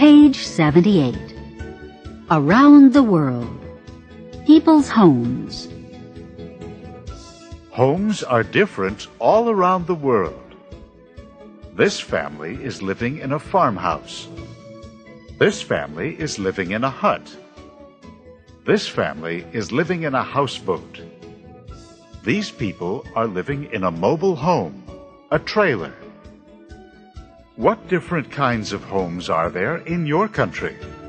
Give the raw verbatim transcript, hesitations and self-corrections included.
Page seventy-eight. Around the world. People's homes. Homes are different all around the world. This family is living in a farmhouse. This family is living in a hut. This family is living in a houseboat. These people are living in a mobile home, a trailer. What different kinds of homes are there in your country?